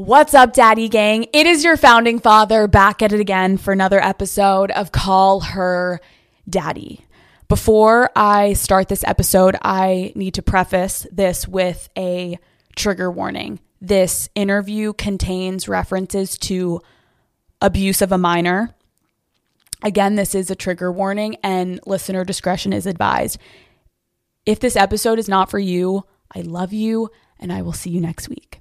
What's up, Daddy Gang? It is your founding father back at it again for another episode of Call Her Daddy. Before I start this episode, I need to preface this with a trigger warning. This interview contains references to abuse of a minor. Again, this is a trigger warning and listener discretion is advised. If this episode is not for you, I love you and I will see you next week.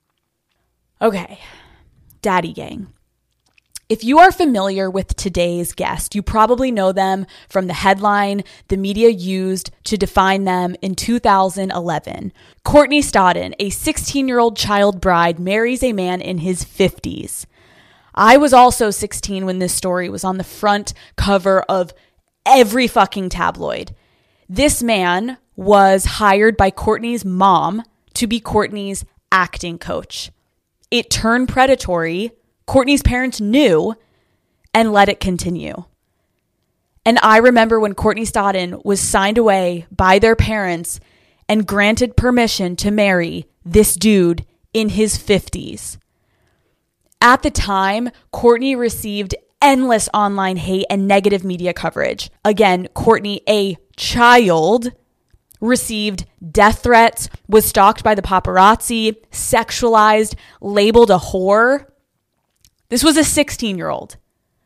Okay, Daddy Gang. If you are familiar with today's guest, you probably know them from the headline the media used to define them in 2011. Courtney Stodden, a 16-year-old child bride, marries a man in his 50s. I was also 16 when this story was on the front cover of every fucking tabloid. This man was hired by Courtney's mom to be Courtney's acting coach. It turned predatory. Courtney's parents knew and let it continue. And I remember when Courtney Stodden was signed away by their parents and granted permission to marry this dude in his 50s. At the time, Courtney received endless online hate and negative media coverage. Again, Courtney, a child, received death threats, was stalked by the paparazzi, sexualized, labeled a whore. This was a 16-year-old.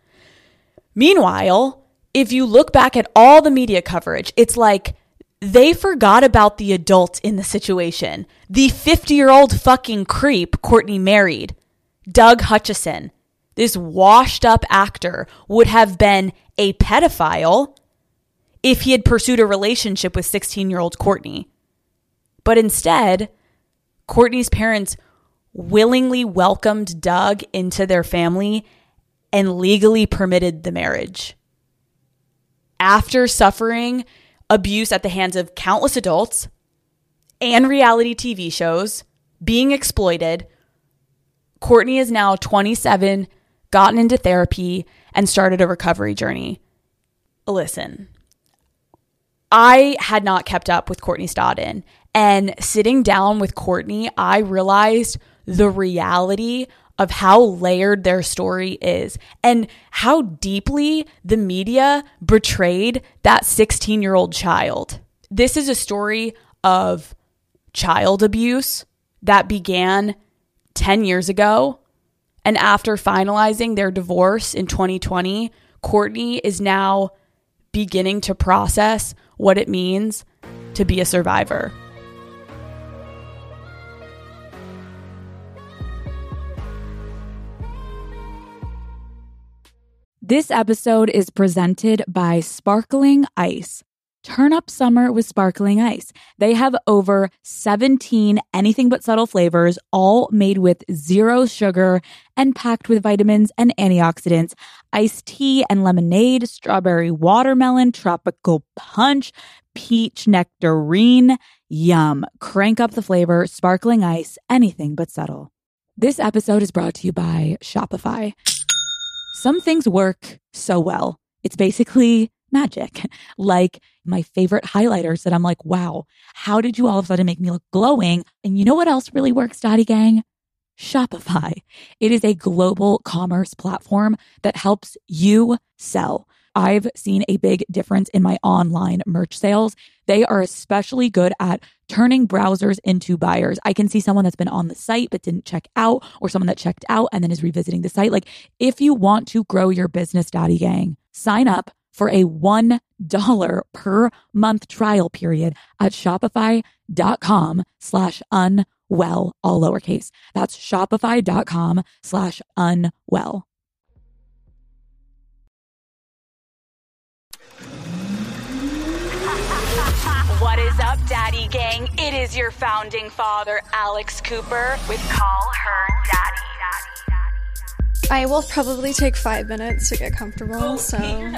Meanwhile, if you look back at all the media coverage, it's like they forgot about the adult in the situation. The 50-year-old fucking creep Courtney married, Doug Hutchison, this washed up actor, would have been a pedophile if he had pursued a relationship with 16-year-old Courtney. But instead, Courtney's parents willingly welcomed Doug into their family and legally permitted the marriage. After suffering abuse at the hands of countless adults and reality TV shows, being exploited, Courtney is now 27, gotten into therapy, and started a recovery journey. Listen, I had not kept up with Courtney Stodden, and sitting down with Courtney, I realized the reality of how layered their story is and how deeply the media betrayed that 16-year-old child. This is a story of child abuse that began 10 years ago, and after finalizing their divorce in 2020, Courtney is now beginning to process what it means to be a survivor. This episode is presented by Sparkling Ice. Turn up summer with Sparkling Ice. They have over 17 anything but subtle flavors, all made with zero sugar and packed with vitamins and antioxidants. Iced tea and lemonade, strawberry watermelon, tropical punch, peach nectarine. Yum. Crank up the flavor. Sparkling Ice, anything but subtle. This episode is brought to you by Shopify. Some things work so well. It's basically magic. Like my favorite highlighters that I'm like, wow, how did you all of a sudden make me look glowing? And you know what else really works, Daddy Gang? Shopify. It is a global commerce platform that helps you sell. I've seen a big difference in my online merch sales. They are especially good at turning browsers into buyers. I can see someone that's been on the site but didn't check out, or someone that checked out and then is revisiting the site. Like, if you want to grow your business, Daddy Gang, sign up for a $1 per month trial period at shopify.com/unwell, all lowercase. That's shopify.com/unwell. What is up, Daddy Gang? It is your founding father, Alex Cooper, with Call Her Daddy. I will probably take 5 minutes to get comfortable, sorry.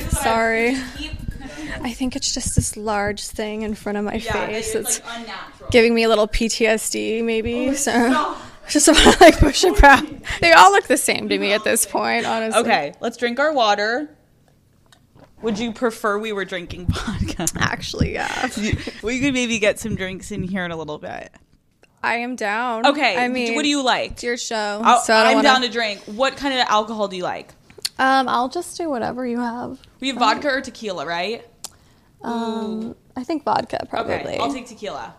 I think it's just this large thing in front of my face. It's like giving me a little PTSD, maybe. Just want to push it back. They all look the same to me at this point, honestly. Okay, let's drink our water. Would you prefer we were drinking vodka? Actually, yeah. We could maybe get some drinks in here in a little bit. I am down. Okay. I mean, what do you like? It's your show. I'm down to drink. What kind of alcohol do you like? I'll just do whatever you have. We have vodka or tequila, right? I think vodka, probably. Okay, I'll take tequila.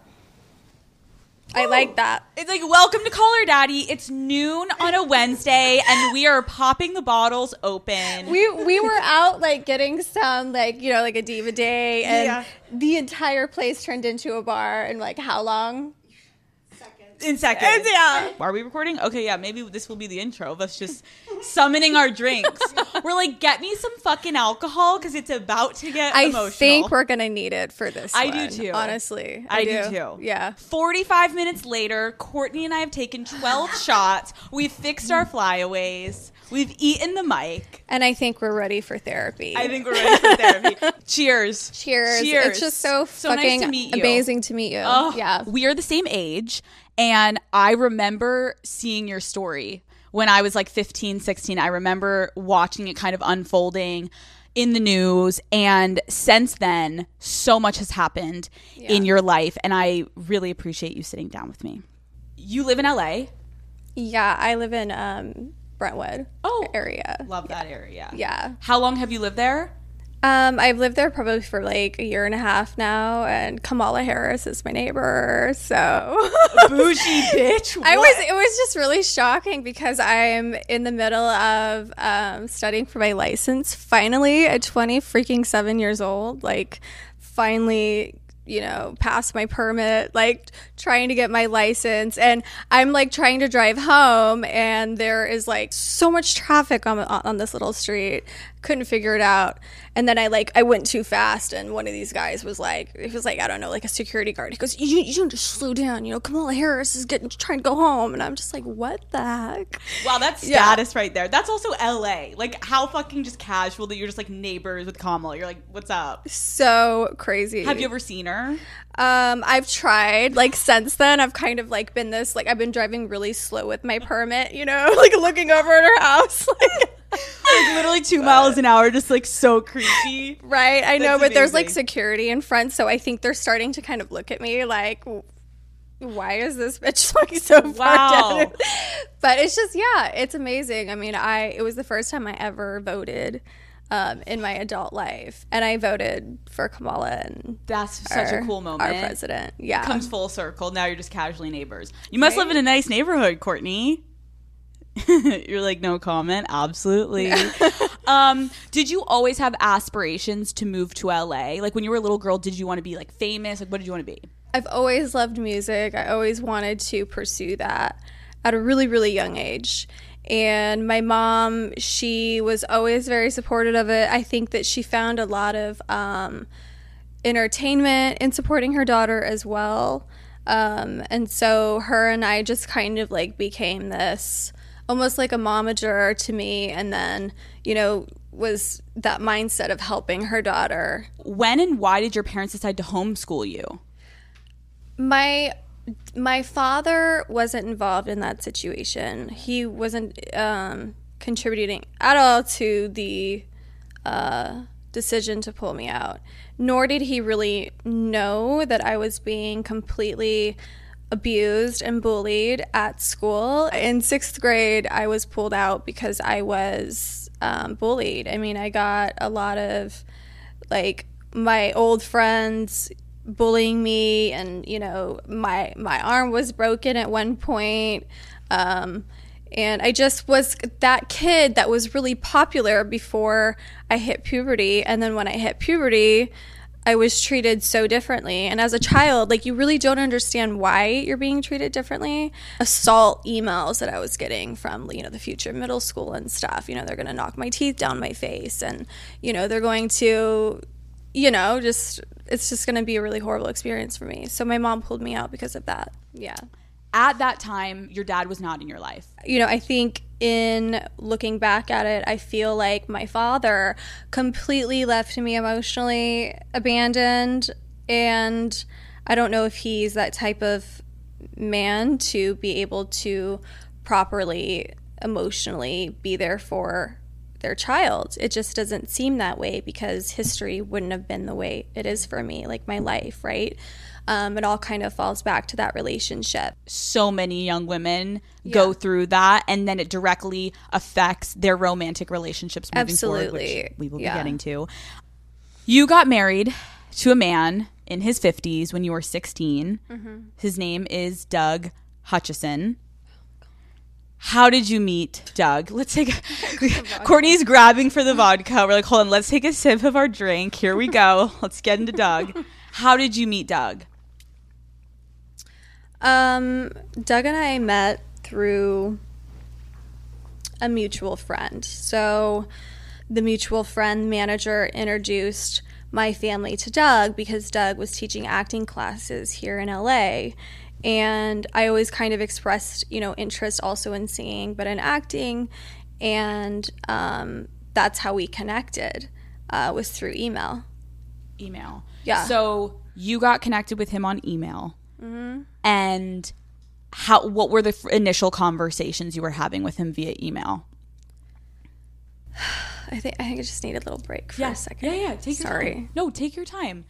I like that. It's like, welcome to Call Her Daddy. It's noon on a Wednesday, and we are popping the bottles open. We were out, like, getting some, like, you know, like a diva day, and the entire place turned into a bar in, like, how long? In seconds. Yeah. Are we recording? Okay, yeah, maybe this will be the intro of us just summoning our drinks. We're like, get me some fucking alcohol because it's about to get emotional. I think we're going to need it for this I one, do too. Honestly. I do too. Yeah. 45 minutes later, Courtney and I have taken 12 shots. We've fixed our flyaways. We've eaten the mic. And I think we're ready for therapy. I think we're ready for therapy. Cheers. Cheers. Cheers. It's just so fucking nice to meet you. amazing to meet you. Oh, yeah. We are the same age. And I remember seeing your story when I was like 15, 16. I remember watching it kind of unfolding in the news. And since then, so much has happened in your life. And I really appreciate you sitting down with me. You live in LA? Yeah, I live in Brentwood area. Love that area. Yeah. How long have you lived there? I've lived there probably for like a year and a half now, and Kamala Harris is my neighbor, so bougie bitch. It was just really shocking because I'm in the middle of studying for my license finally at 7 years old, like finally, you know, passed my permit, like trying to get my license, and I'm like trying to drive home, and there is like so much traffic on this little street. Couldn't figure it out. And then I went too fast, and one of these guys was like, I don't know, like a security guard. He goes, you don't just slow down, you know, Kamala Harris is trying to go home. And I'm just like, what the heck? Wow, that's status right there. That's also LA. Like, how fucking just casual that you're just like neighbors with Kamala. You're like, what's up? So crazy. Have you ever seen her? I've tried, like, since then. I've kind of like been this, like, I've been driving really slow with my permit, you know, like looking over at her house, like literally 2 miles an hour, just like so creepy. Right, I know, That's but there's amazing. like security in front, so I think they're starting to kind of look at me like, why is this bitch like so far down? But it's just, it's amazing. I mean, it was the first time I ever voted in my adult life, and I voted for Kamala, and that's such a cool moment. Our president, comes full circle. Now you're just casually neighbors. You must live in a nice neighborhood, Courtney. You're like, no comment. Absolutely. Did you always have aspirations to move to LA? Like when you were a little girl, did you want to be like famous? Like what did you want to be? I've always loved music. I always wanted to pursue that at a really, really young age. And my mom, she was always very supportive of it. I think that she found a lot of entertainment in supporting her daughter as well. And so her and I just kind of like became this almost like a momager to me, and then, you know, was that mindset of helping her daughter. When and why did your parents decide to homeschool you? My father wasn't involved in that situation. He wasn't contributing at all to the decision to pull me out, nor did he really know that I was being completely abused and bullied at school. In 6th grade, I was pulled out because I was bullied. I mean, I got a lot of, like, my old friends bullying me, and, you know, my arm was broken at one point. And I just was that kid that was really popular before I hit puberty. And then when I hit puberty, I was treated so differently. And as a child, like, you really don't understand why you're being treated differently. Assault emails that I was getting from, you know, the future middle school and stuff. You know, they're going to knock my teeth down my face, and, you know, they're going to, you know, it's just going to be a really horrible experience for me. So my mom pulled me out because of that. Yeah. At that time, your dad was not in your life. You know, I think in looking back at it, I feel like my father completely left me emotionally abandoned, and I don't know if he's that type of man to be able to properly emotionally be there for their child. It just doesn't seem that way because history wouldn't have been the way it is for me, like my life, right? it all kind of falls back to that relationship. So many young women go through that, and then it directly affects their romantic relationships moving forward, which we will be getting to. You got married to a man in his 50s when you were 16. His name is Doug Hutchison. How did you meet Doug? Let's take Courtney's grabbing for the vodka. We're like, hold on, let's take a sip of our drink. Here we go. Let's get into Doug. How did you meet Doug? Doug and I met through a mutual friend. So the mutual friend manager introduced my family to Doug because Doug was teaching acting classes here in LA. And I always kind of expressed, interest also in singing, but in acting. And that's how we connected, was through email. Email. Yeah. So you got connected with him on email. And what were the initial conversations you were having with him via email? I think I just need a little break for a second. Yeah. Take your time. No, take your time.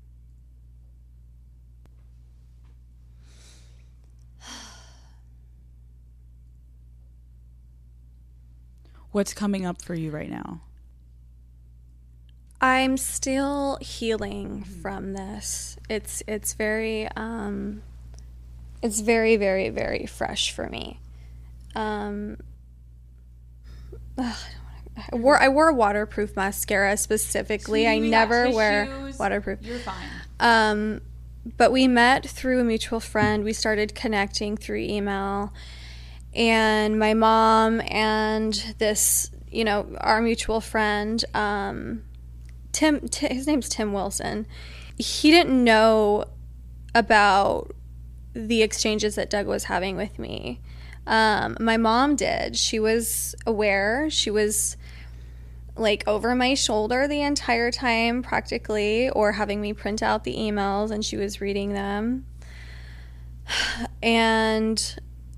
What's coming up for you right now? I'm still healing from this. It's very very, very fresh for me. I wore a waterproof mascara specifically. I never wear waterproof. You're fine. But we met through a mutual friend. We started connecting through email. And my mom and this, our mutual friend, Tim, his name's Tim Wilson. He didn't know about the exchanges that Doug was having with me. My mom did. She was aware. She was like over my shoulder the entire time practically, or having me print out the emails, and she was reading them. And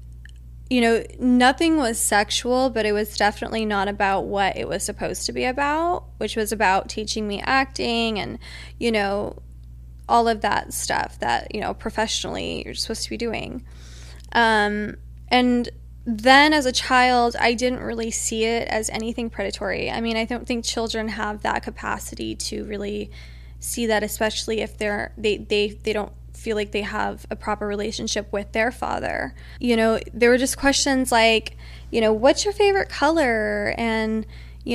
nothing was sexual, but it was definitely not about what it was supposed to be about, which was about teaching me acting and, all of that stuff that, professionally you're supposed to be doing. And then as a child, I didn't really see it as anything predatory. I mean, I don't think children have that capacity to really see that, especially if they don't feel like they have a proper relationship with their father. There were just questions like, what's your favorite color? And,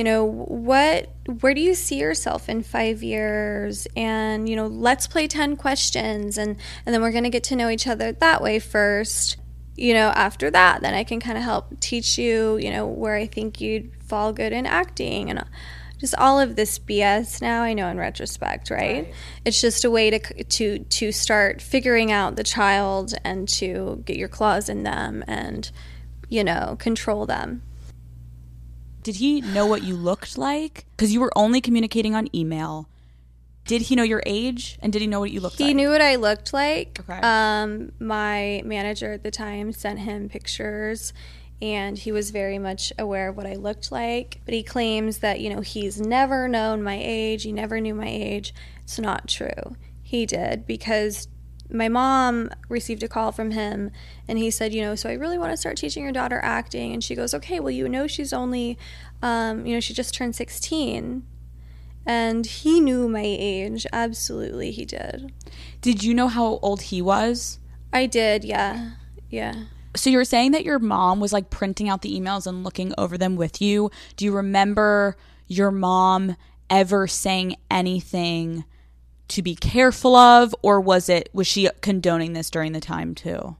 where do you see yourself in 5 years? And, let's play 10 questions. And then we're going to get to know each other that way first. After that, then I can kind of help teach you, where I think you'd fall good in acting and just all of this BS now, I know in retrospect, right? It's just a way to start figuring out the child and to get your claws in them and, control them. Did he know what you looked like? Because you were only communicating on email. Did he know your age, and did he know what you looked like? He knew what I looked like. Okay. My manager at the time sent him pictures, and he was very much aware of what I looked like. But he claims that, he's never known my age. He never knew my age. It's not true. He did, because my mom received a call from him, and he said, so I really want to start teaching your daughter acting. And she goes, okay, well, she's only, she just turned 16. And he knew my age. Absolutely, he did. Did you know how old he was? I did, yeah. Yeah. So you were saying that your mom was like printing out the emails and looking over them with you. Do you remember your mom ever saying anything to be careful of, or was she condoning this during the time too?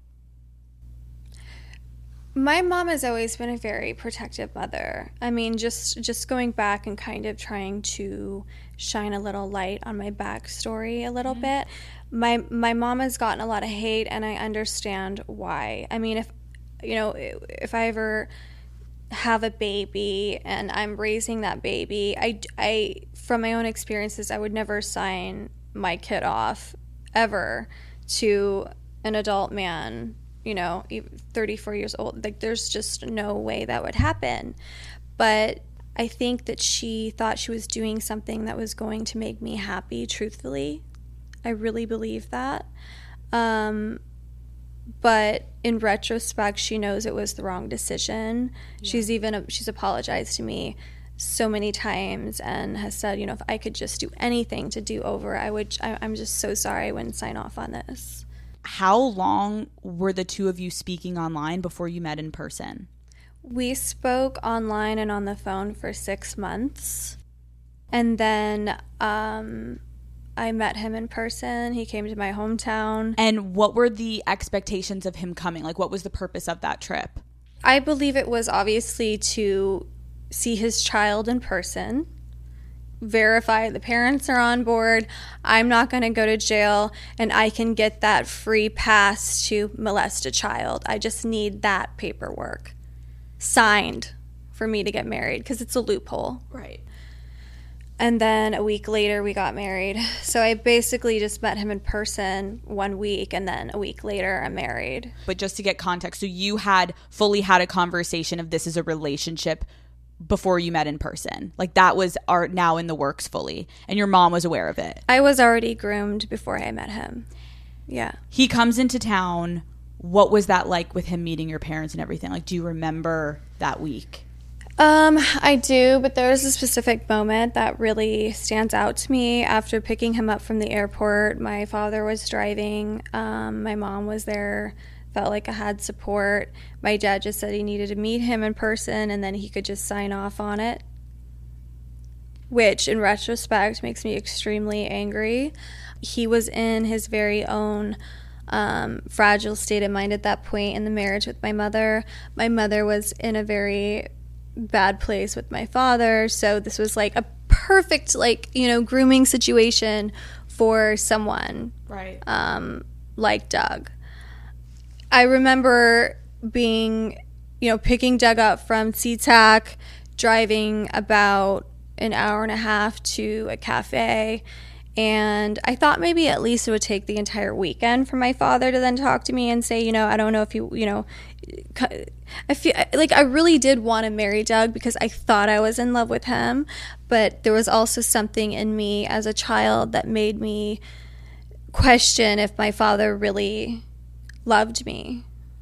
My mom has always been a very protective mother. I mean, just going back and kind of trying to shine a little light on my backstory a little bit. My mom has gotten a lot of hate, and I understand why. I mean, if I ever have a baby and I'm raising that baby, I from my own experiences, I would never sign my kid off ever to an adult man, 34 years old. Like, there's just no way that would happen. But I think that she thought she was doing something that was going to make me happy, truthfully. I really believe that. But in retrospect, she knows it was the wrong decision. Yeah. She's apologized to me so many times and has said, if I could just do anything to do over, I'm just so sorry I wouldn't sign off on this. How long were the two of you speaking online before you met in person? We spoke online and on the phone for 6 months. And then I met him in person. He came to my hometown. And what were the expectations of him coming? Like, what was the purpose of that trip? I believe it was obviously to see his child in person, verify the parents are on board, I'm not going to go to jail, and I can get that free pass to molest a child. I just need that paperwork signed for me to get married because it's a loophole. Right. And then a week later, we got married. So I basically just met him in person 1 week, and then a week later, I'm married. But just to get context, so you had fully had a conversation of this is a relationship before you met in person. Like, that was now in the works fully, and your mom was aware of it. I was already groomed before I met him. Yeah. He comes into town. What was that like with him meeting your parents and everything? Like, do you remember that week? I do, but there was a specific moment that really stands out to me. After picking him up from the airport, my father was driving. My mom was there. Felt like I had support. My dad just said he needed to meet him in person and then he could just sign off on it, which in retrospect makes me extremely angry. He was in his very own fragile state of mind at that point in the marriage with my mother. My mother was in a very bad place with my father, so this was like a perfect grooming situation for someone right like Doug. I remember picking Doug up from SeaTac, driving about an hour and a half to a cafe, and I thought maybe at least it would take the entire weekend for my father to then talk to me and say, I don't know if I feel like I really did want to marry Doug because I thought I was in love with him, but there was also something in me as a child that made me question if my father really loved me.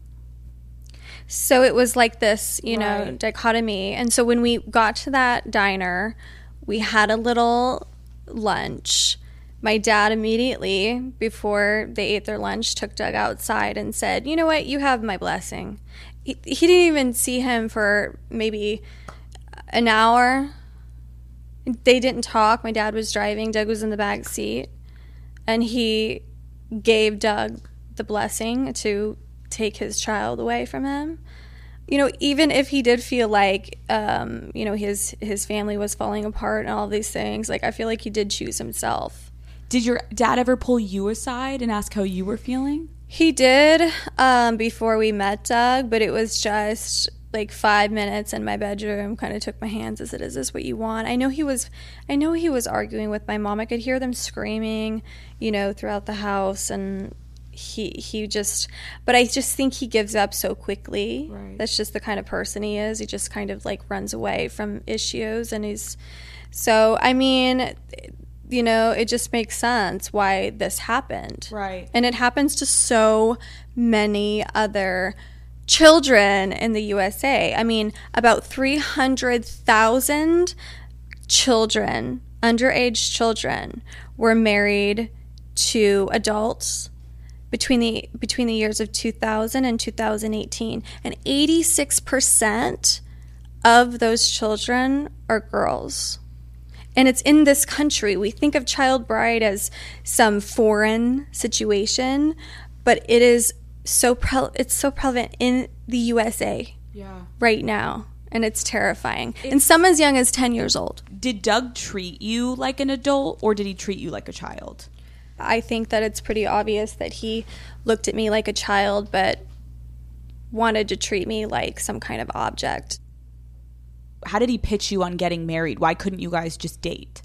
So it was like this, right. dichotomy. And so when we got to that diner, we had a little lunch. My dad immediately, before they ate their lunch, took Doug outside and said, you know what, you have my blessing. He didn't even see him for maybe an hour. They didn't talk. My dad was driving. Doug was in the back seat. And he gave Doug the blessing to take his child away from him. Even if he did feel like, his family was falling apart and all these things, I feel like he did choose himself. Did your dad ever pull you aside and ask how you were feeling? He did before we met Doug, but it was just 5 minutes in my bedroom, kind of took my hands as is this what you want? I know he was arguing with my mom. I could hear them screaming, throughout the house, and but I just think he gives up so quickly. Right. That's just the kind of person he is. He just kind of runs away from issues, and it just makes sense why this happened. Right. And it happens to so many other children in the USA. About 300,000 children, underage children, were married to adults between the years of 2000 and 2018, and 86% of those children are girls. And it's in this country. We think of child bride as some foreign situation, but it is it's so prevalent in the USA right now, and it's terrifying. And some as young as 10 years old. Did Doug treat you like an adult, or did he treat you like a child? I think that it's pretty obvious that he looked at me like a child, but wanted to treat me like some kind of object. How did he pitch you on getting married? Why couldn't you guys just date?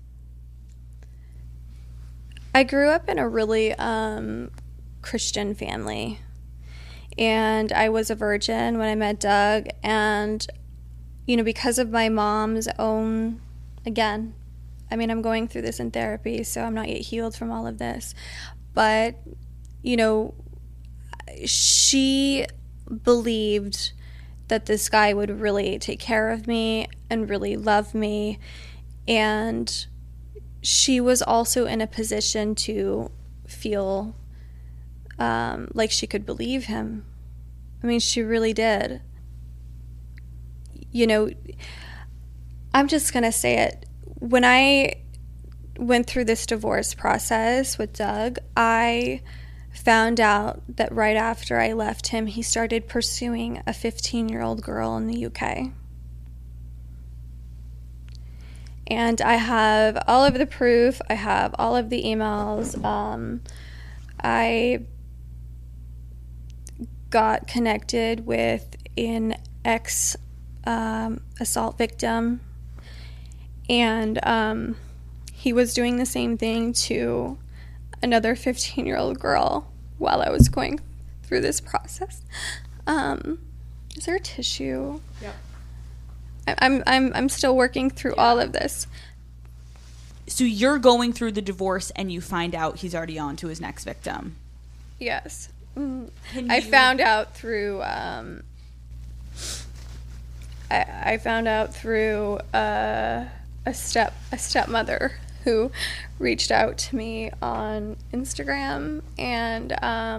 I grew up in a really Christian family, and I was a virgin when I met Doug, and because of my mom's own, again, I'm going through this in therapy, so I'm not yet healed from all of this, but you know, she believed that this guy would really take care of me and really love me. And she was also in a position to feel like she could believe him. I mean, she really did. You know, I'm just going to say it. When I went through this divorce process with Doug, I found out that right after I left him, he started pursuing a 15-year-old girl in the UK. And I have all of the proof. I have all of the emails. I got connected with an ex-assault victim. And he was doing the same thing to another 15-year-old girl while I was going through this process. Is there a tissue? Yep. I'm still working through all of this. So you're going through the divorce and you find out he's already on to his next victim. Yes. I found out through I found out through a stepmother who reached out to me on Instagram, and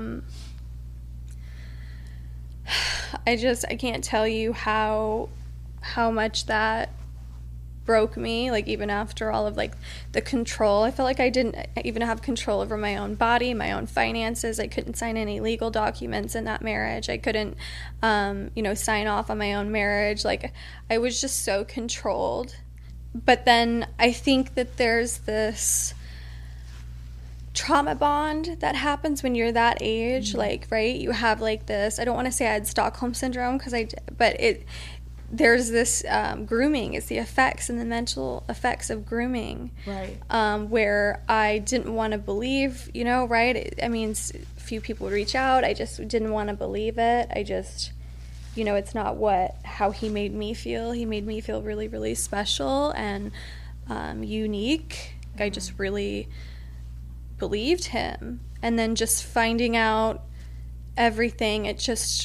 I can't tell you how much that broke me, like, even after all of, like, the control. I felt like I didn't even have control over my own body, my own finances. I couldn't sign any legal documents in that marriage. I couldn't, sign off on my own marriage. Like, I was just so controlled. But then I think that there's this trauma bond that happens when you're that age. Mm-hmm. Like, right, you have, like, this, I don't want to say I had Stockholm syndrome, there's this grooming. It's the effects and the mental effects of grooming. Right. Where I didn't want to believe, right? I mean, a few people would reach out. I just didn't want to believe it. I just, it's not how he made me feel. He made me feel really, really special and unique. I just really believed him. And then just finding out everything, it's just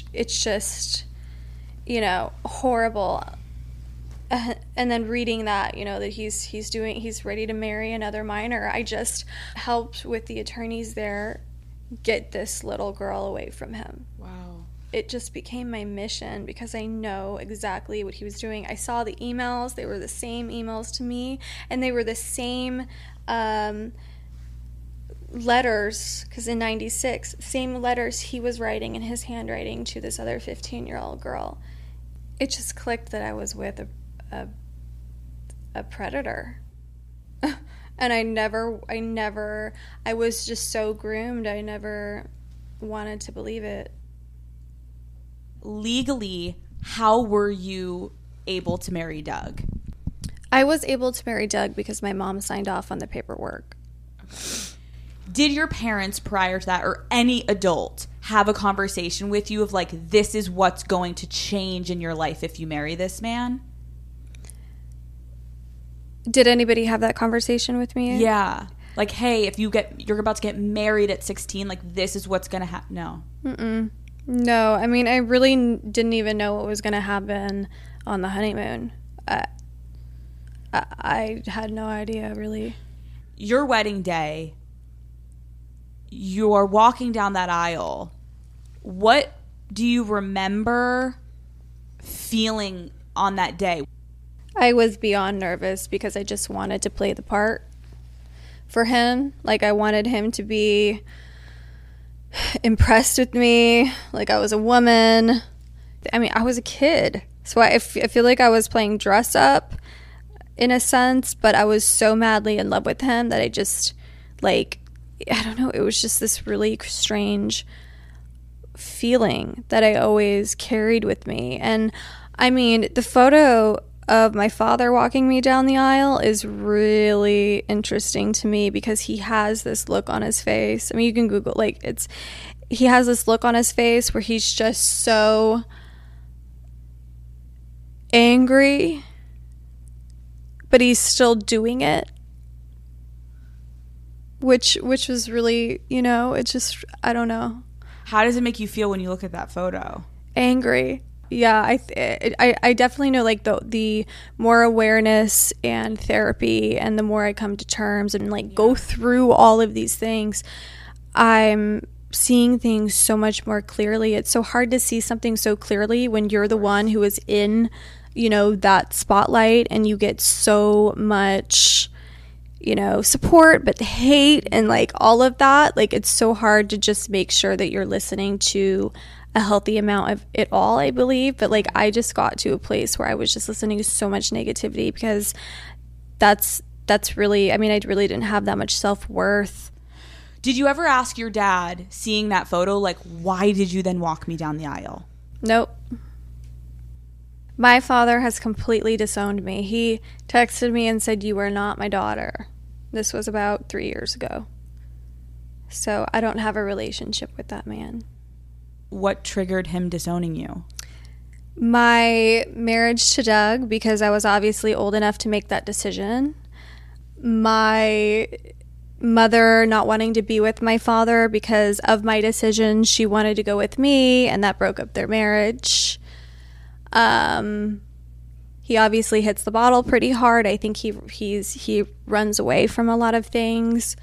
horrible. And then reading that, that he's ready to marry another minor. I just helped with the attorneys there get this little girl away from him. Wow. It just became my mission because I know exactly what he was doing. I saw the emails. They were the same emails to me, and they were the same letters, because in 96, same letters he was writing in his handwriting to this other 15-year-old girl. It just clicked that I was with a predator. And I was just so groomed, I never wanted to believe it. Legally, how were you able to marry Doug? I was able to marry Doug because my mom signed off on the paperwork. Okay. Did your parents prior to that, or any adult, have a conversation with you of, like, this is what's going to change in your life if you marry this man? Did anybody have that conversation with me? Yeah. Like, hey, if you're about to get married at 16, like, this is what's going to happen. No. Mm-mm. No. I mean, I really didn't even know what was going to happen on the honeymoon. I had no idea, really. Your wedding day, you are walking down that aisle. What do you remember feeling on that day? I was beyond nervous because I just wanted to play the part for him. Like, I wanted him to be impressed with me, like I was a woman. I mean, I was a kid. So I feel like I was playing dress up in a sense, but I was so madly in love with him that I just, like, I don't know, it was just this really strange feeling that I always carried with me. And I mean, the photo of my father walking me down the aisle is really interesting to me because he has this look on his face. I mean, you can Google, like, he has this look on his face where he's just so angry, but he's still doing it. which was really, it's just, I don't know. How does it make you feel when you look at that photo? Angry. Yeah, I definitely know, like, the more awareness and therapy and the more I come to terms and, like, go through all of these things, I'm seeing things so much more clearly. It's so hard to see something so clearly when you're the one who is in, that spotlight, and you get so much, support, but hate and, like, all of that. Like, it's so hard to just make sure that you're listening to a healthy amount of it all, I believe. But, like, I just got to a place where I was just listening to so much negativity, because that's really, I really didn't have that much self-worth. Did you ever ask your dad, seeing that photo, like, why did you then walk me down the aisle? Nope. My father has completely disowned me. He texted me and said, "You are not my daughter." This was about 3 years ago. So I don't have a relationship with that man. What triggered him disowning you? My marriage to Doug, because I was obviously old enough to make that decision. My mother not wanting to be with my father because of my decision. She wanted to go with me, and that broke up their marriage. He obviously hits the bottle pretty hard. I think he runs away from a lot of things.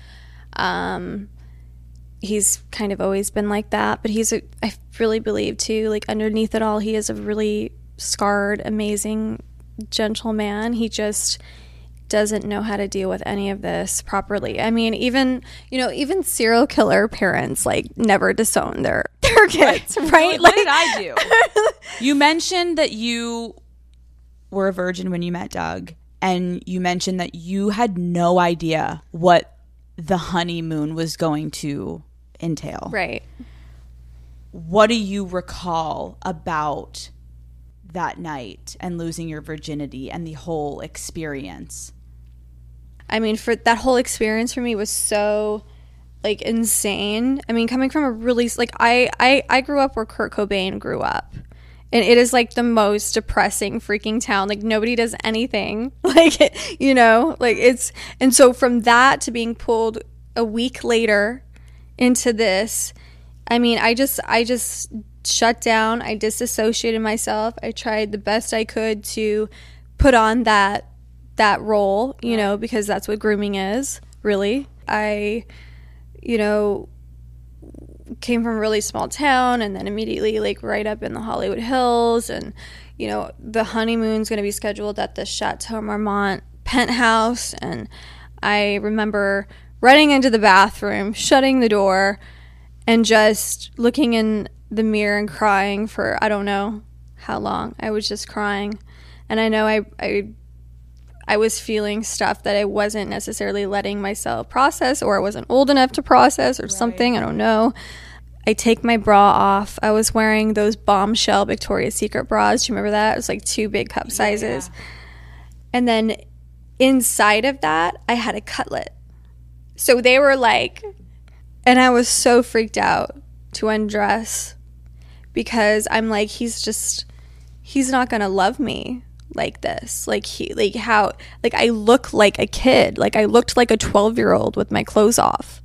He's kind of always been like that, but I really believe too, like, underneath it all, he is a really scarred, amazing, gentle man. He just doesn't know how to deal with any of this properly. Even serial killer parents, like, never disown their kids, right? What did I do? You mentioned that you were a virgin when you met Doug, and you mentioned that you had no idea what the honeymoon was going to entail. Right. What do you recall about that night and losing your virginity and the whole experience? For that whole experience for me was so, like, insane. Coming from a really, like, I grew up where Kurt Cobain grew up. And it is, like, the most depressing freaking town. Like, nobody does anything. Like, it's, and so from that to being pulled a week later into this, I just shut down. I disassociated myself. I tried the best I could to put on that role, because that's what grooming is, really. I, came from a really small town, and then immediately, like, right up in the Hollywood Hills, and, the honeymoon's going to be scheduled at the Chateau Marmont penthouse, and I remember running into the bathroom, shutting the door, and just looking in the mirror and crying for I don't know how long. I was just crying, and I know I was feeling stuff that I wasn't necessarily letting myself process, or I wasn't old enough to process, or something. I don't know. I take my bra off. I was wearing those Bombshell Victoria's Secret bras. Do you remember that? It was like 2 big cup sizes. Yeah. And then inside of that, I had a cutlet. So they were like, and I was so freaked out to undress, because I'm like, he's not going to love me like this. I look like a kid. Like, I looked like a 12-year-old with my clothes off.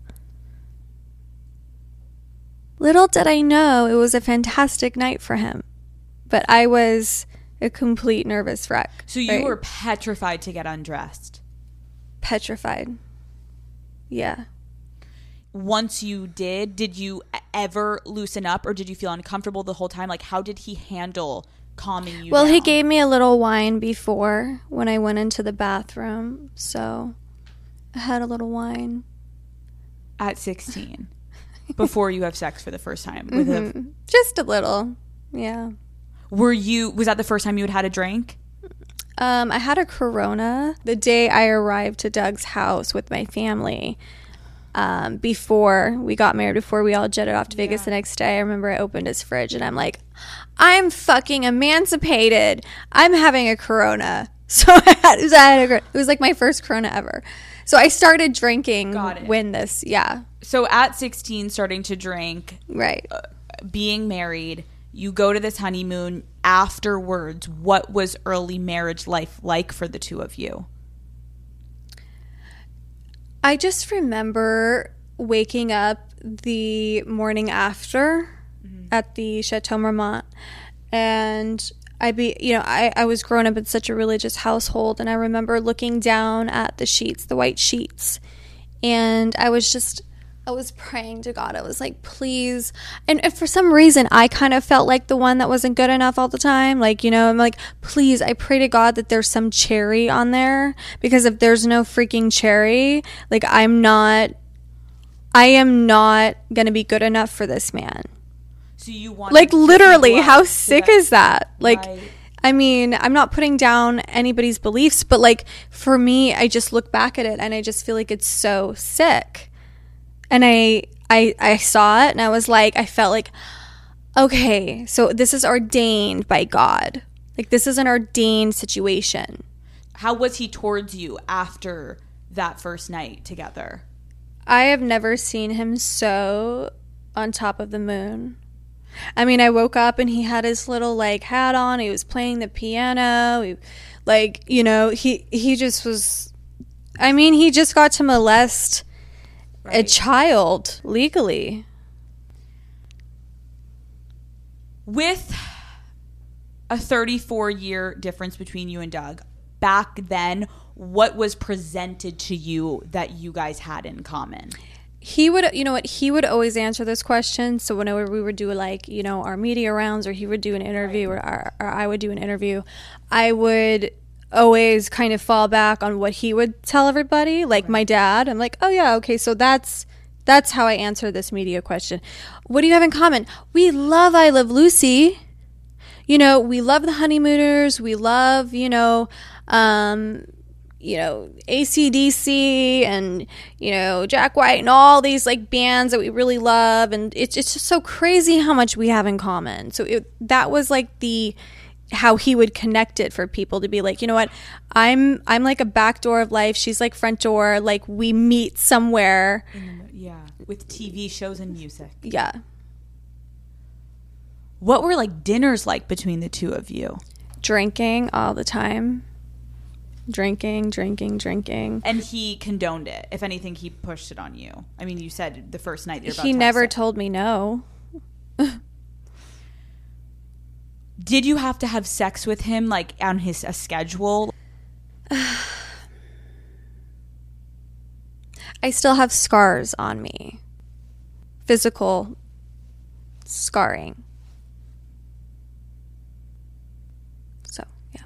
Little did I know it was a fantastic night for him. But I was a complete nervous wreck. So you were petrified to get undressed? Petrified. Yeah. Once you did you ever loosen up, or did you feel uncomfortable the whole time? Like, how did he handle calming you down? He gave me a little wine before when I went into the bathroom. So I had a little wine. At 16? Before you have sex for the first time? Just a little, yeah. Was that the first time you had a drink? I had a Corona the day I arrived to Doug's house with my family. Before we got married, before we all jetted off to Vegas the next day. I remember I opened his fridge and I'm like, I'm fucking emancipated. I'm having a Corona. So I had it was like my first Corona ever. So I started drinking when this, So at 16, starting to drink. Right. Being married, you go to this honeymoon. Afterwards, what was early marriage life like for the two of you? I just remember waking up the morning after at the Chateau Marmont, and I was growing up in such a religious household, and I remember looking down at the sheets, the white sheets, and I was praying to God. I was like, please. And for some reason, I kind of felt like the one that wasn't good enough all the time. Like, I'm like, please, I pray to God that there's some cherry on there, because if there's no freaking cherry, like, I am not going to be good enough for this man. So you want, like, literally, how sick is that? Like, right. I mean, I'm not putting down anybody's beliefs, but like, for me, I just look back at it and I just feel like it's so sick. And I saw it and I was like, I felt like, okay, so this is ordained by God. Like, this is an ordained situation. How was he towards you after that first night together? I have never seen him so on top of the moon. I mean, I woke up and he had his little like hat on. He was playing the piano. He just was, I mean, he just got to molest a child legally. With a 34-year difference between you and Doug, back then, what was presented to you that you guys had in common? He would, he would always answer this question. So whenever we would do like, our media rounds, or he would do an interview, or I would do an interview, I would always kind of fall back on what he would tell everybody. Like my dad, I'm like, oh yeah, okay, so that's how I answer this media question. What do you have in common? We love I Love Lucy. We love the Honeymooners. We love, AC/DC and, Jack White and all these like bands that we really love. And it's just so crazy how much we have in common. So that was like how he would connect it for people to be like, you know what, I'm like a back door of life. She's like front door. Like, we meet somewhere. Yeah. With TV shows and music. Yeah. What were like dinners like between the two of you? Drinking all the time. Drinking. And he condoned it. If anything, he pushed it on you. I mean, you said the first night you're about He to never told me no. Did you have to have sex with him, like, on a schedule? I still have scars on me. Physical scarring. So, yeah.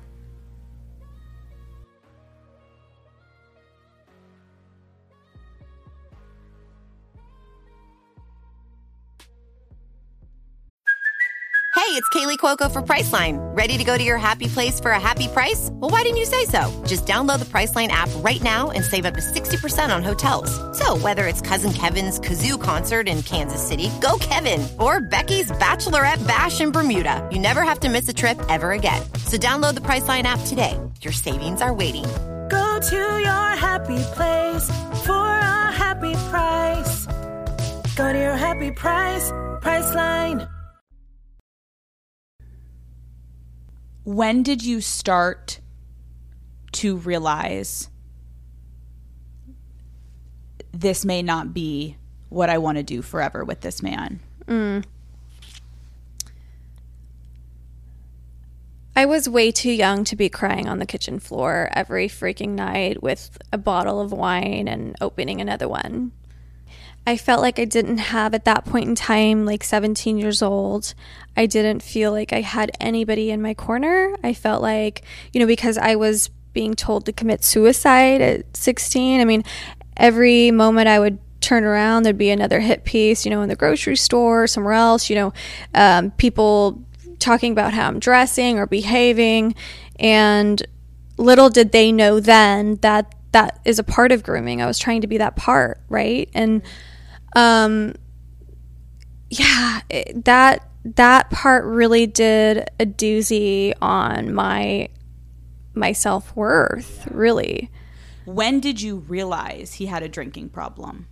Hey, it's Kaylee Cuoco for Priceline. Ready to go to your happy place for a happy price? Well, why didn't you say so? Just download the Priceline app right now and save up to 60% on hotels. So whether it's Cousin Kevin's Kazoo Concert in Kansas City, go Kevin, or Becky's Bachelorette Bash in Bermuda, you never have to miss a trip ever again. So download the Priceline app today. Your savings are waiting. Go to your happy place for a happy price. Go to your happy price, Priceline. When did you start to realize this may not be what I want to do forever with this man? I was way too young to be crying on the kitchen floor every freaking night with a bottle of wine and opening another one. I felt like I didn't have, at that point in time, like 17 years old, I didn't feel like I had anybody in my corner. I felt like, because I was being told to commit suicide at 16. I mean, every moment I would turn around, there'd be another hit piece, in the grocery store, somewhere else, people talking about how I'm dressing or behaving. And little did they know then that that is a part of grooming. I was trying to be that part, right? And that part really did a doozy on my self-worth, really. When did you realize he had a drinking problem?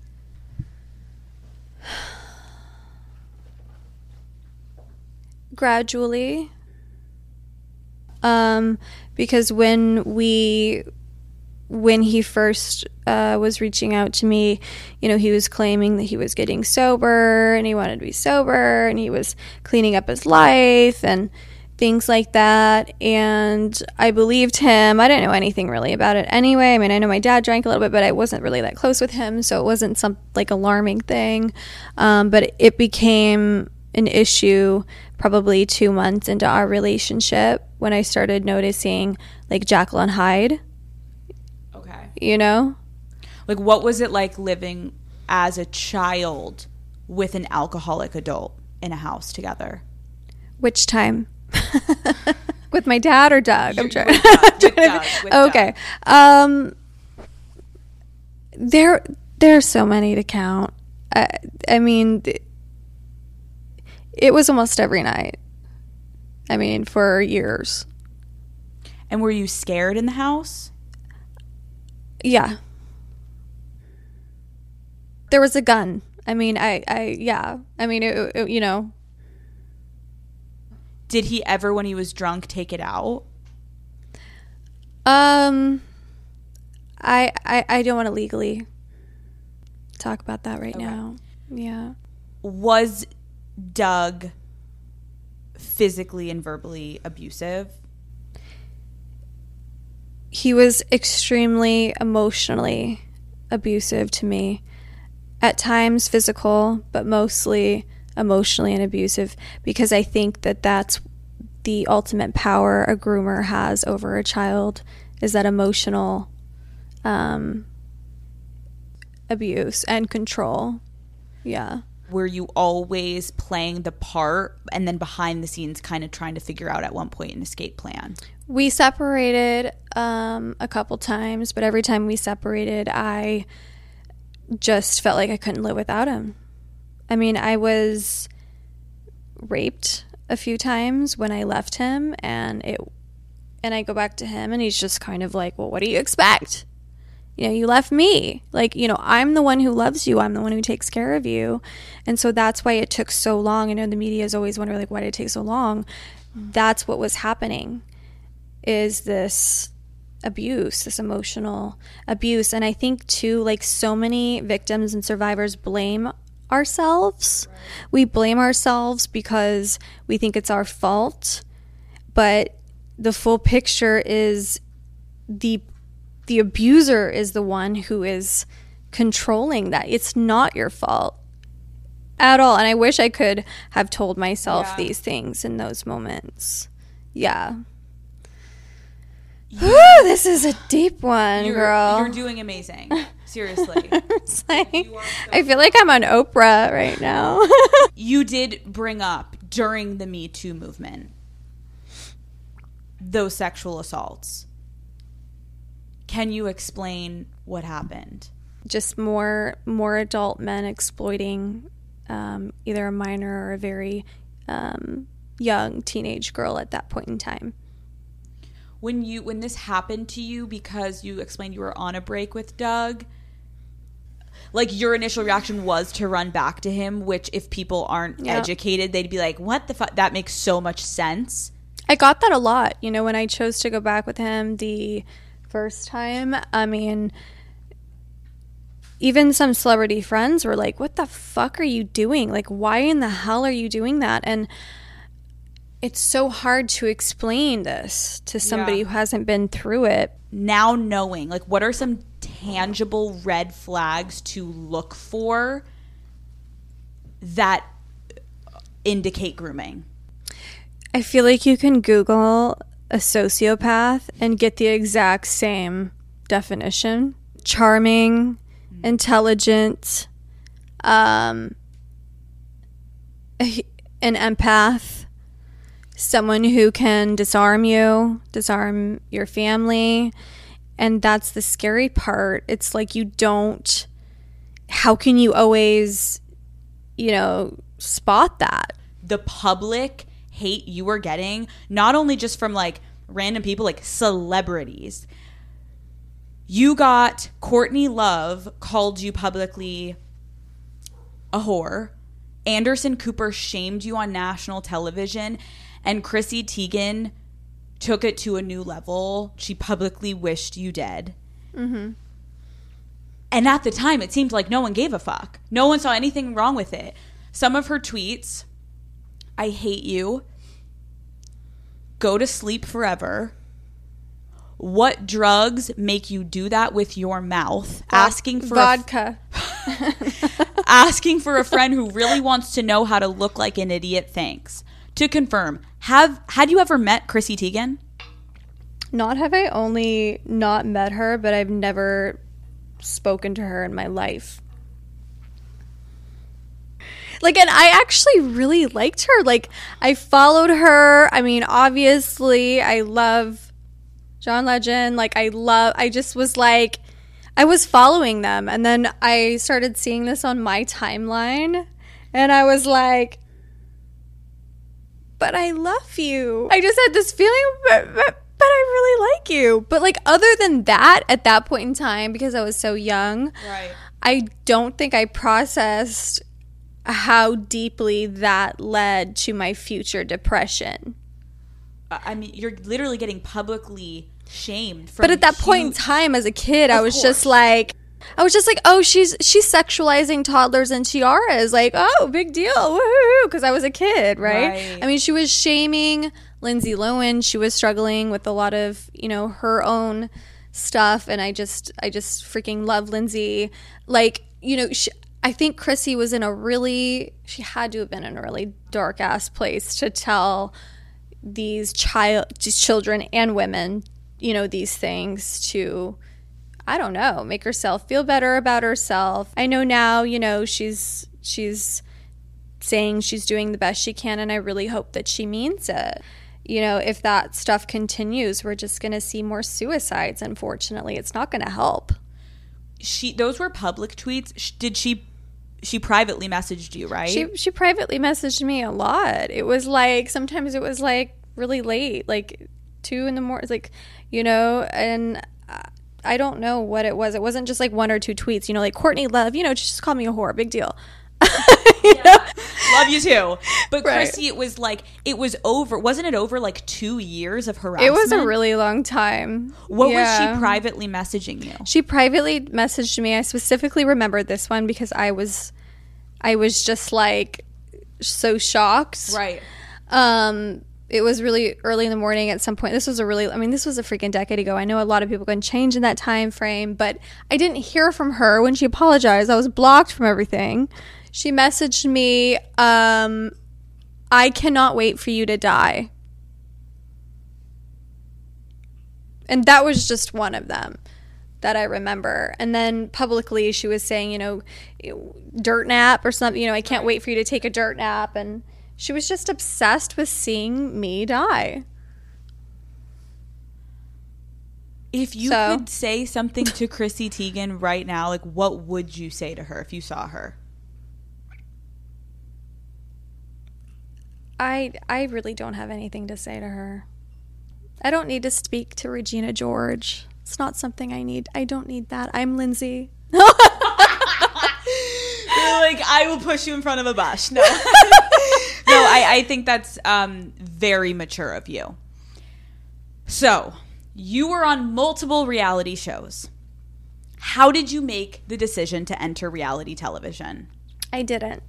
Gradually. Because when we when he first was reaching out to me, you know, he was claiming that he was getting sober and he wanted to be sober and he was cleaning up his life and things like that. And I believed him. I didn't know anything really about it anyway. I mean, I know my dad drank a little bit, but I wasn't really that close with him, so it wasn't some like alarming thing. But it became an issue probably 2 months into our relationship when I started noticing like Jekyll and Hyde. Okay. You know? Like, what was it like living as a child with an alcoholic adult in a house together? Which time? With my dad or Doug? I'm trying. With Doug. Okay. There's so many to count. I mean, it was almost every night. I mean, for years. And were you scared in the house? Yeah. There was a gun. I mean, yeah. I mean, it, you know. Did he ever, when he was drunk, take it out? I don't want to legally talk about that right now. Yeah. Was Doug physically and verbally abusive? He was extremely emotionally abusive to me. At times physical, but mostly emotionally and abusive, because I think that that's the ultimate power a groomer has over a child, is that emotional abuse and control. Yeah. Were you always playing the part and then behind the scenes kind of trying to figure out at one point an escape plan? We separated a couple times, but every time we separated, I just felt like I couldn't live without him. I mean, I was raped a few times when I left him, and I go back to him, and he's just kind of like, well, what do you expect? You know, you left me. Like, you know, I'm the one who loves you. I'm the one who takes care of you. And so that's why it took so long. I know the media is always wondering, like, why did it take so long? That's what was happening, is this abuse, this emotional abuse. And I think, too, like, so many victims and survivors blame ourselves. Right. We blame ourselves because we think it's our fault, but the full picture is the abuser is the one who is controlling that. It's not your fault at all. And I wish I could have told myself these things in those moments. Yeah. Whew, this is a deep one, girl. You're doing amazing. Seriously. I feel like I'm on Oprah right now. You did bring up during the Me Too movement those sexual assaults. Can you explain what happened? Just more adult men exploiting either a minor or a very young teenage girl at that point in time. When this happened to you, because you explained you were on a break with Doug, like, your initial reaction was to run back to him, which if people aren't educated, they'd be like, what the fuck? That makes so much sense. I got that a lot. You know, when I chose to go back with him the first time, I mean, even some celebrity friends were like, what the fuck are you doing? Like, why in the hell are you doing that? And it's so hard to explain this to somebody who hasn't been through it. Now knowing, like, what are some tangible red flags to look for that indicate grooming? I feel like you can Google a sociopath and get the exact same definition. Charming, intelligent, an empath, someone who can disarm you, disarm your family. And that's the scary part. It's like how can you always, you know, spot that? The public hate you are getting, not only just from like random people, like celebrities. You got Courtney Love called you publicly a whore. Anderson Cooper shamed you on national television, and Chrissy Teigen took it to a new level. She publicly wished you dead. And at the time, it seemed like no one gave a fuck. No one saw anything wrong with it. Some of her tweets, I hate you, go to sleep forever, what drugs make you do that with your mouth, asking for vodka. Asking for a friend who really wants to know how to look like an idiot, thanks. To confirm, had you ever met Chrissy Teigen? Not have I only not met her, but I've never spoken to her in my life. Like, and I actually really liked her. Like, I followed her. I mean, obviously, I love John Legend. Like, I just was like, I was following them. And then I started seeing this on my timeline. And I was like, but I love you. I just had this feeling, but I really like you. But, like, other than that, at that point in time, because I was so young, Right. I don't think I processed how deeply that led to my future depression. I mean, you're literally getting publicly shamed. From But at that point in time, as a kid, I was just like, oh, she's sexualizing toddlers and tiaras. Like, oh, big deal, woohoo, because I was a kid, right? I mean, she was shaming Lindsay Lohan. She was struggling with a lot of, her own stuff, and I just freaking love Lindsay. Like, I think Chrissy was she had to have been in a really dark ass place to tell these children and women, these things to, I don't know, make herself feel better about herself. I know now, she's saying she's doing the best she can, and I really hope that she means it. If that stuff continues, we're just going to see more suicides, unfortunately. It's not going to help. Those were public tweets. Did she privately messaged you, right? She privately messaged me a lot. It was like, sometimes it was like really late, like 2 a.m, like, and I don't know what it was. It wasn't just like 1 or 2 tweets, like Courtney Love, just call me a whore, big deal. Love you too. But Right. Chrissy, it was over. Wasn't it over like 2 years of harassment? It was a really long time. What was she privately messaging you? She privately messaged me. I specifically remembered this one because I was just like so shocked. Right. It was really early in the morning at some point. This was a freaking decade ago. I know a lot of people can change in that time frame, but I didn't hear from her when she apologized. I was blocked from everything. She messaged me, I cannot wait for you to die. And that was just one of them that I remember. And then publicly she was saying, dirt nap or something, I can't wait for you to take a dirt nap. And she was just obsessed with seeing me die. If you could say something to Chrissy Teigen right now, like what would you say to her if you saw her? I really don't have anything to say to her. I don't need to speak to Regina George. It's not something I need. I don't need that. I'm Lindsay. You're like, I will push you in front of a bus. No. No, I think that's very mature of you. So, you were on multiple reality shows. How did you make the decision to enter reality television? I didn't.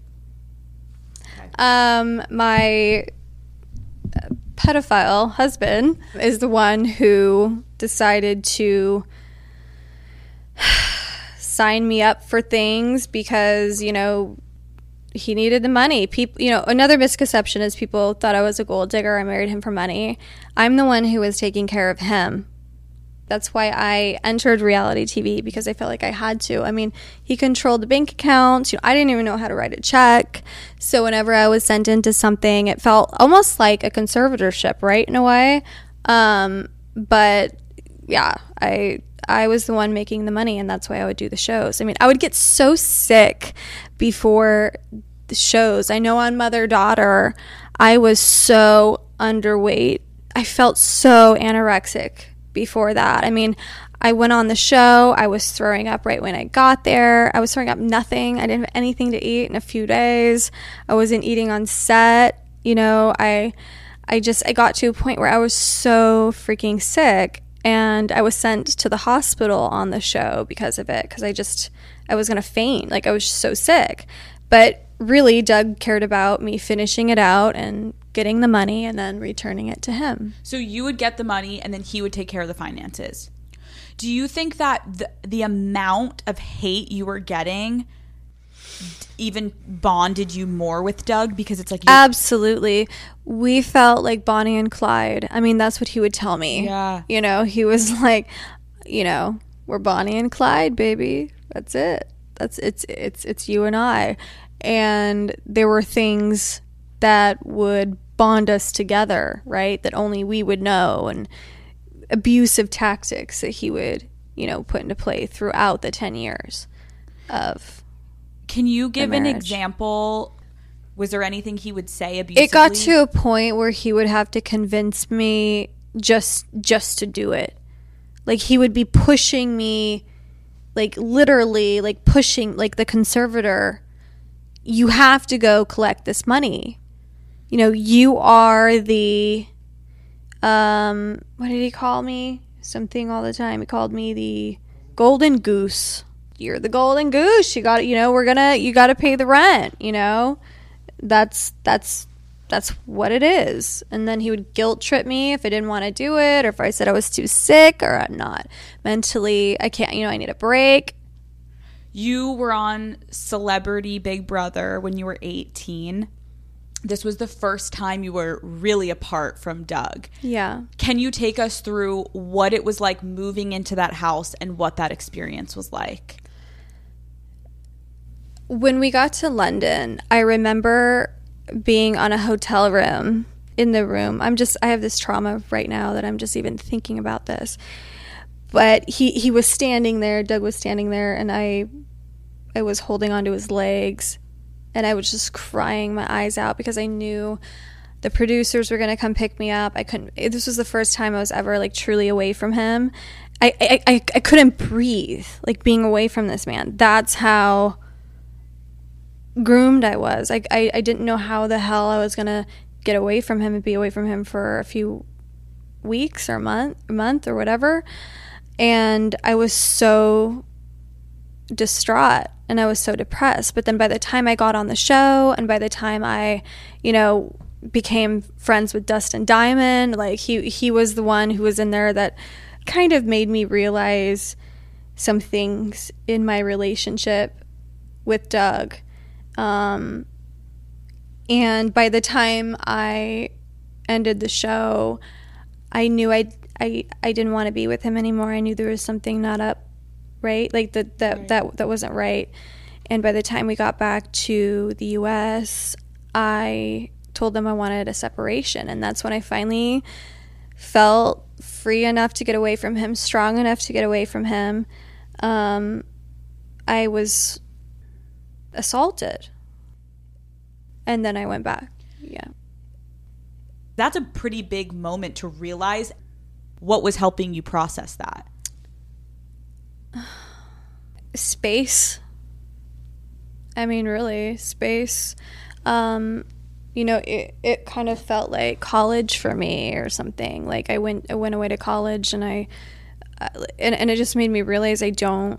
My pedophile husband is the one who decided to sign me up for things because, he needed the money. People, another misconception is people thought I was a gold digger. I married him for money. I'm the one who was taking care of him. That's why I entered reality TV, because I felt like I had to. I mean, he controlled the bank accounts. I didn't even know how to write a check. So whenever I was sent into something, it felt almost like a conservatorship, right, in a way. But yeah, I was the one making the money, and that's why I would do the shows. I mean, I would get so sick before the shows. I know on Mother-Daughter, I was so underweight. I felt so anorexic before that. I mean, I went on the show. I was throwing up right when I got there. I was throwing up nothing. I didn't have anything to eat in a few days. I wasn't eating on set. I got to a point where I was so freaking sick. And I was sent to the hospital on the show because of it, because I was going to faint. Like, I was so sick. But really, Doug cared about me finishing it out and getting the money and then returning it to him. So you would get the money and then he would take care of the finances. Do you think that the amount of hate you were getting even bonded you more with Doug? Because it's like... Absolutely. We felt like Bonnie and Clyde. I mean, that's what he would tell me. Yeah. You know, he was like, you know, we're Bonnie and Clyde, baby. That's it. It's you and I. And there were things that would bond us together, right? That only we would know, and abusive tactics that he would, you know, put into play throughout the 10 years of... Can you give an example? Was there anything he would say abusively? It got to a point where he would have to convince me just to do it. Like, he would be pushing me, like, literally, like, pushing, like, the conservator, you have to go collect this money. You know, you are the, what did he call me? Something all the time. He called me the golden goose. You're the golden goose. You got, you know, you got to pay the rent, you know? That's what it is. And then he would guilt trip me if I didn't want to do it, or if I said I was too sick, or I'm not mentally, I can't, you know, I need a break. You were on Celebrity Big Brother when you were 18. This was the first time you were really apart from Doug. Yeah. Can you take us through what it was like moving into that house and what that experience was like? When we got to London, I remember being on a hotel room, in the room. I have this trauma right now that I'm just even thinking about this. But he was standing there, Doug was standing there, and I was holding onto his legs, and I was just crying my eyes out because I knew the producers were going to come pick me up. This was the first time I was ever, like, truly away from him. I couldn't breathe, like, being away from this man. That's how groomed I was. I didn't know how the hell I was going to get away from him and be away from him for a few weeks or a month or whatever. And I was so distraught and I was so depressed. But then by the time I got on the show and by the time I, you know, became friends with Dustin Diamond, like he was the one who was in there that kind of made me realize some things in my relationship with Doug. And by the time I ended the show, I knew I didn't want to be with him anymore. I knew there was something not up, right? Like that wasn't right. And by the time we got back to the US, I told them I wanted a separation. And that's when I finally felt free enough to get away from him, strong enough to get away from him. I was assaulted. And then I went back. Yeah. That's a pretty big moment to realize. What was helping you process that? Space. I mean, really, space. You know, it kind of felt like college for me or something. Like I went away to college, and and it just made me realize I don't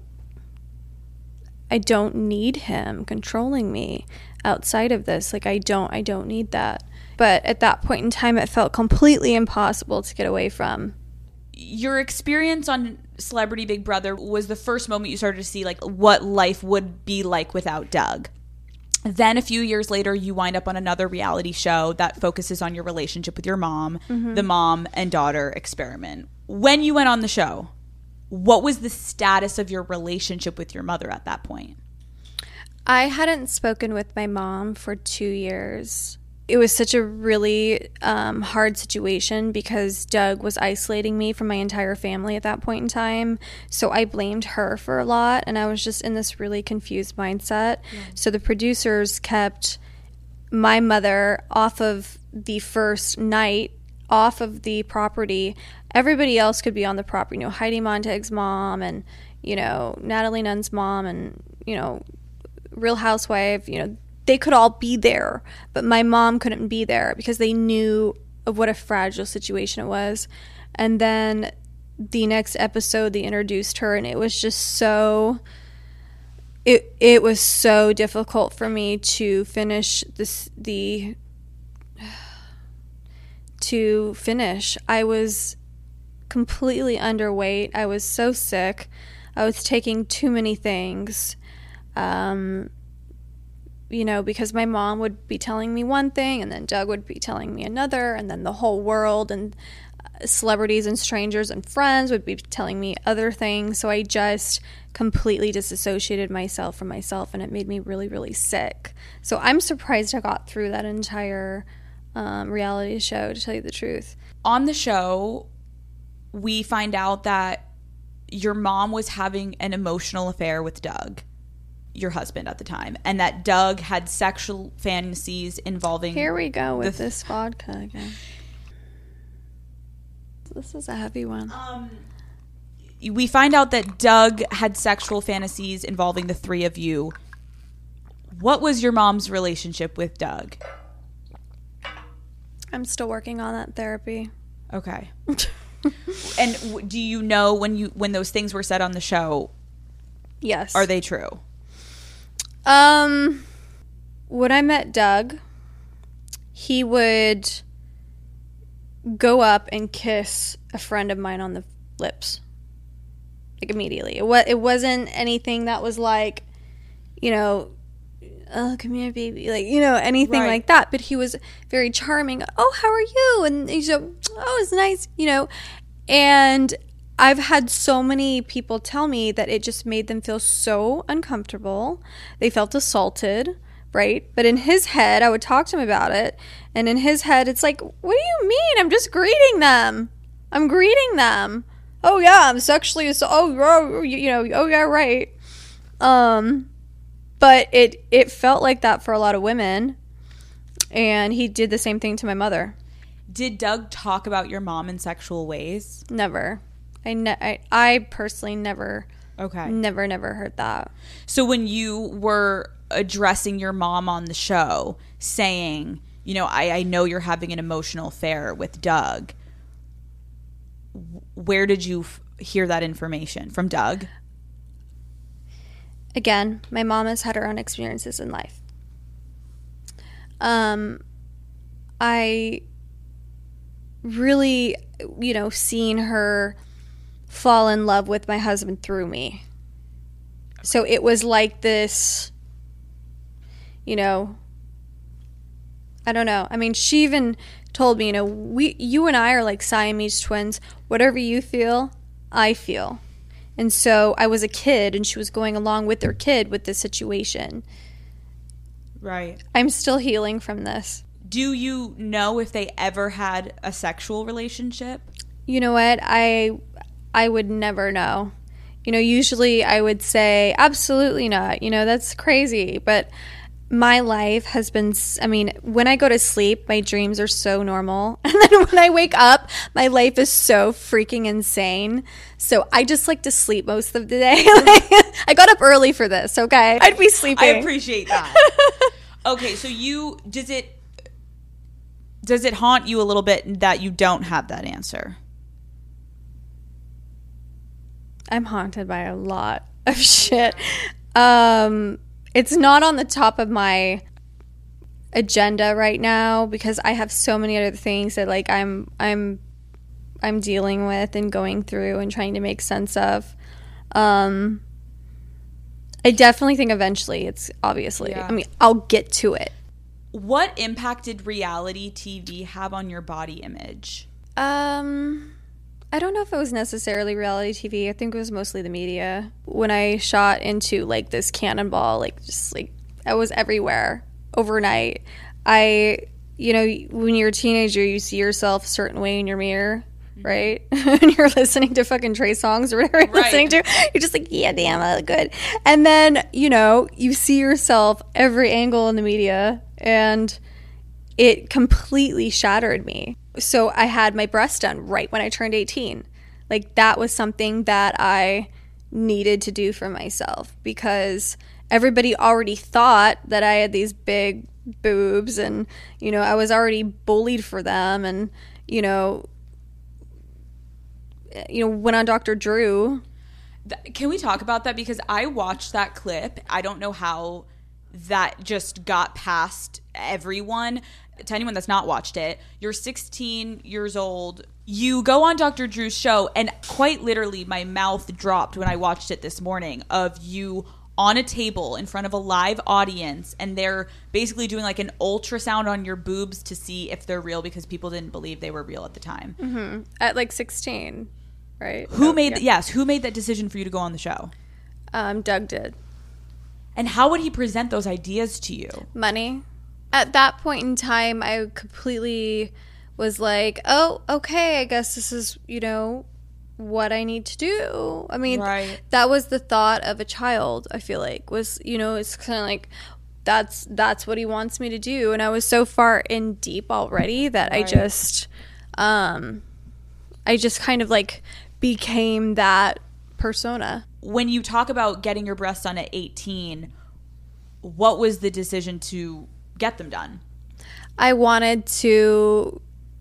need him controlling me outside of this. Like I don't need that. But at that point in time, it felt completely impossible to get away from. Your experience on Celebrity Big Brother was the first moment you started to see like what life would be like without Doug. Then a few years later, you wind up on another reality show that focuses on your relationship with your mom, the mom and daughter experiment. When you went on the show, what was the status of your relationship with your mother at that point? I hadn't spoken with my mom for 2 years. It was such a really hard situation because Doug was isolating me from my entire family at that point in time. So I blamed her for a lot, and I was just in this really confused mindset. Yeah. So the producers kept my mother off of the first night, off of the property. Everybody else could be on the property. You know, Heidi Montag's mom and, you know, Natalie Nunn's mom and, you know, Real Housewife, you know, they could all be there, but my mom couldn't be there because they knew of what a fragile situation it was. And then the next episode they introduced her, and it was just so it was so difficult for me to finish I was completely underweight. I was so sick. I was taking too many things. Because my mom would be telling me one thing, and then Doug would be telling me another, and then the whole world and celebrities and strangers and friends would be telling me other things. So I just completely disassociated myself from myself, and it made me really, really sick. So I'm surprised I got through that entire reality show, to tell you the truth. On the show, we find out that your mom was having an emotional affair with Doug, your husband at the time, and that Doug had sexual fantasies involving... Here we go with this vodka again. This is a heavy one. We find out that Doug had sexual fantasies involving the three of you. What was your mom's relationship with Doug? I'm still working on that therapy. Okay. And do you know when those things were said on the show? Yes. Are they true? When I met Doug, he would go up and kiss a friend of mine on the lips, like immediately. It wasn't anything that was like, oh, come here, baby, like, anything right. like that. But he was very charming. Oh, how are you? And he's like, oh, it's nice, And I've had so many people tell me that it just made them feel so uncomfortable. They felt assaulted, right? But in his head, I would talk to him about it. And in his head, it's like, what do you mean? I'm just greeting them. I'm greeting them. Oh, yeah, I'm sexually assaulted. Oh, yeah, right. But it felt like that for a lot of women. And he did the same thing to my mother. Did Doug talk about your mom in sexual ways? Never. I personally never. Okay. Never heard that. So when you were addressing your mom on the show, saying, I know you're having an emotional affair with Doug, where did you hear that information? From Doug? Again, my mom has had her own experiences in life. I really, seen her fall in love with my husband through me. So it was like this, I don't know. I mean, she even told me, you and I are like Siamese twins. Whatever you feel, I feel. And so I was a kid, and she was going along with her kid with this situation. Right. I'm still healing from this. Do you know if they ever had a sexual relationship? You know what? I would never know. Usually I would say, absolutely not. That's crazy. But my life has been, when I go to sleep, my dreams are so normal. And then when I wake up, my life is so freaking insane. So I just like to sleep most of the day. I got up early for this, okay? I'd be sleeping. I appreciate that. Okay, so does it haunt you a little bit that you don't have that answer? I'm haunted by a lot of shit. It's not on the top of my agenda right now because I have so many other things that like I'm dealing with and going through and trying to make sense of. I definitely think eventually it's obviously, yeah. I'll get to it. What impact did reality TV have on your body image? I don't know if it was necessarily reality TV. I think it was mostly the media. When I shot into like this cannonball, I was everywhere overnight. When you're a teenager, you see yourself a certain way in your mirror, right? And you're listening to fucking Trey songs or whatever you're listening to. You're just like, yeah, damn, I look good. And then, you see yourself every angle in the media, and it completely shattered me. So I had my breast done right when I turned 18. Like, that was something that I needed to do for myself because everybody already thought that I had these big boobs and, I was already bullied for them. And, went on Dr. Drew. Can we talk about that? Because I watched that clip. I don't know how that just got past everyone. To anyone that's not watched it, you're 16 years old. You go on Dr. Drew's show, and quite literally my mouth dropped when I watched it this morning of you on a table in front of a live audience, and they're basically doing like an ultrasound on your boobs to see if they're real because people didn't believe they were real at the time. Mm-hmm. At like 16, right? Who made that decision for you to go on the show? Doug did. And how would he present those ideas to you? Money. At that point in time, I completely was like, oh, okay, I guess this is, what I need to do. I mean, right. That was the thought of a child, I feel like, was, it's kind of like, that's what he wants me to do. And I was so far in deep already that right. I just kind of like became that persona. When you talk about getting your breasts done at 18, what was the decision to get them done? I wanted to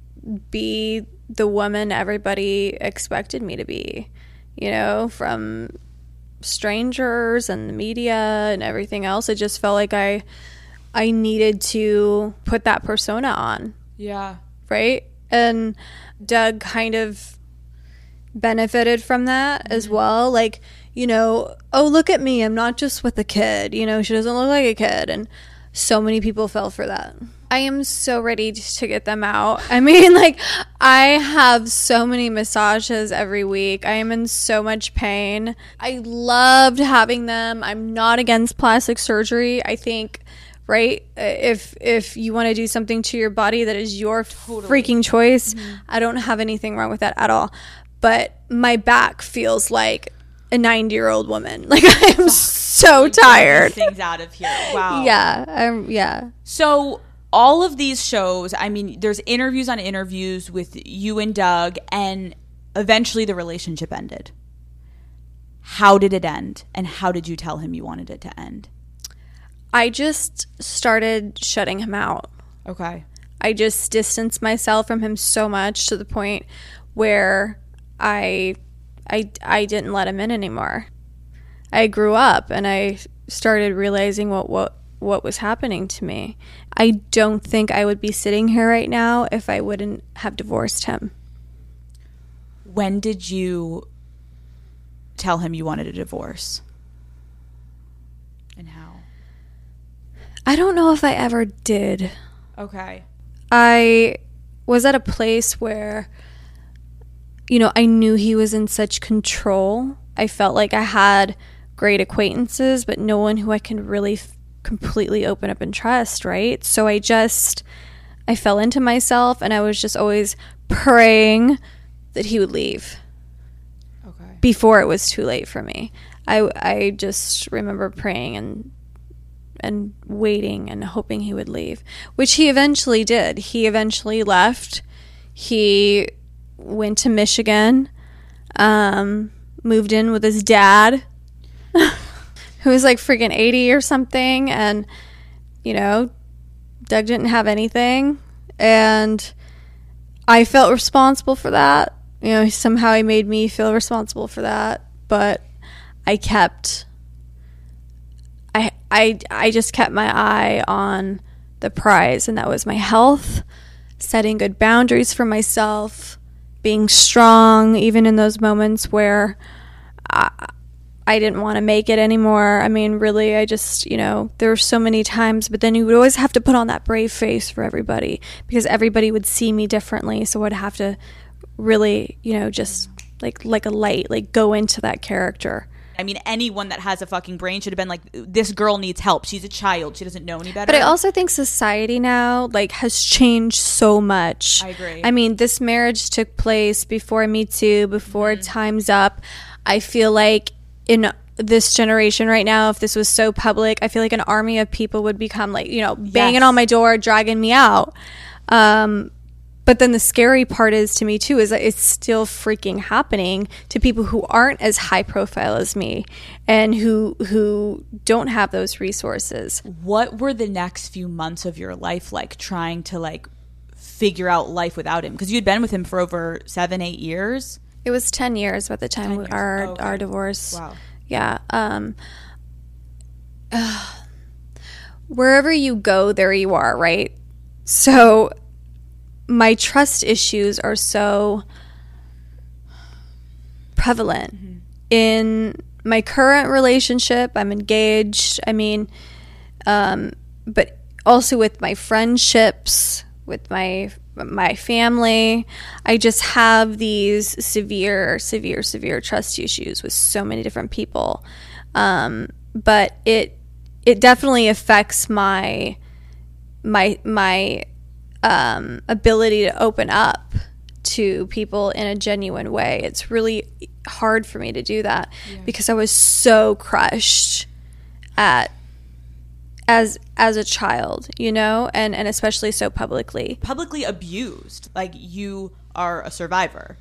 be the woman everybody expected me to be, from strangers and the media and everything else. I just felt like I needed to put that persona on. Yeah. Right? And Doug kind of benefited from that as well. Like, oh, look at me. I'm not just with a kid. She doesn't look like a kid. And so many people fell for that. I am so ready to get them out. I mean, like, I have so many massages every week. I am in so much pain. I loved having them. I'm not against plastic surgery. I think, right, if you want to do something to your body that is your freaking choice, I don't have anything wrong with that at all. But my back feels like a 90-year-old woman. Like, I am so tired. Things out of here. Wow. Yeah. Yeah. So all of these shows, I mean, there's interviews on interviews with you and Doug, and eventually the relationship ended. How did it end? And how did you tell him you wanted it to end? I just started shutting him out. Okay. I just distanced myself from him so much to the point where I didn't let him in anymore. I grew up and I started realizing what was happening to me. I don't think I would be sitting here right now if I wouldn't have divorced him. When did you tell him you wanted a divorce? And how? I don't know if I ever did. Okay. I was at a place where, I knew he was in such control. I felt like I had great acquaintances, but no one who I can really completely open up and trust, right? So I fell into myself, and I was just always praying that he would leave. Okay. Before it was too late for me. I just remember praying and waiting and hoping he would leave, which he eventually did. He eventually left. He went to Michigan, moved in with his dad, who was like freaking 80 or something. And, Doug didn't have anything. And I felt responsible for that. Somehow he made me feel responsible for that. But I just kept my eye on the prize, and that was my health, setting good boundaries for myself, being strong, even in those moments where I didn't want to make it anymore. I mean, really, I just, there were so many times, but then you would always have to put on that brave face for everybody because everybody would see me differently. So I'd have to really, just like a light, like go into that character. I mean, anyone that has a fucking brain should have been like, this girl needs help. She's a child. She doesn't know any better. But I also think society now, has changed so much. I agree. I mean, this marriage took place before Me Too, before Time's Up. I feel like in this generation right now, if this was so public, I feel like an army of people would become banging on my door, dragging me out. But then the scary part is to me too is that it's still freaking happening to people who aren't as high profile as me and who don't have those resources. What were the next few months of your life like, trying to figure out life without him? Because you'd been with him for over 7-8 years. It was 10 years by the time our divorce. Wow. Yeah. Wherever you go, there you are, right? So my trust issues are so prevalent. Mm-hmm. In my current relationship, I'm engaged. I mean, but also with my friendships, with my family, I just have these severe trust issues with so many different people. But it definitely affects my ability to open up to people in a genuine way. It's really hard for me to do that because I was so crushed as a child, you know, and especially so publicly abused. Like, you are a survivor.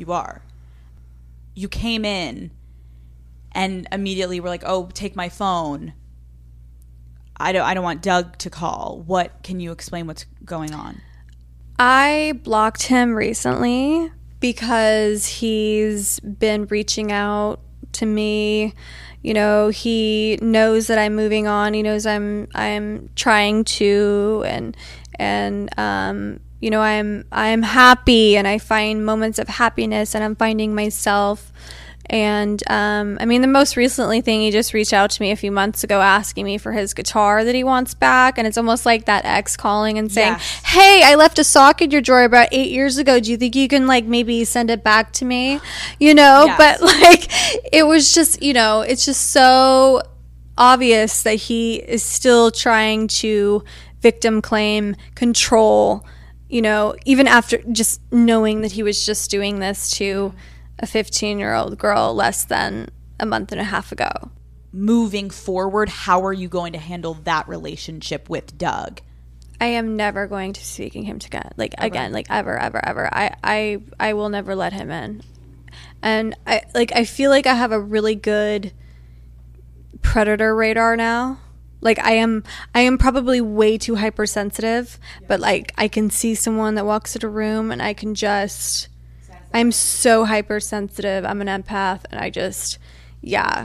You came in and immediately were like, oh, take my phone. I don't want Doug to call. What, can you explain what's going on? I blocked him recently because he's been reaching out to me. You know, he knows that I'm moving on. He knows I'm trying to, and you know, I'm happy, and I find moments of happiness, and I'm finding myself. And I mean, the most recently thing, he just reached out to me a few months ago asking me for his guitar that he wants back, and it's almost like that ex calling and saying, yes, hey, I left a sock in your drawer about 8 years ago. Do you think you can, like, maybe send it back to me? You know, yes. But like, it was just, you know, it's just so obvious that he is still trying to victim claim, control, you know, even after just knowing that he was just doing this to a 15-year-old girl less than a month and a half ago. Moving forward, how are you going to handle that relationship with Doug? I am never going to be speaking him ever. I will never let him in. And I feel like I have a really good predator radar now. Like, I am probably way too hypersensitive, but like, I can see someone that walks in a room and I can just, I'm so hypersensitive. I'm an empath, and I just, yeah.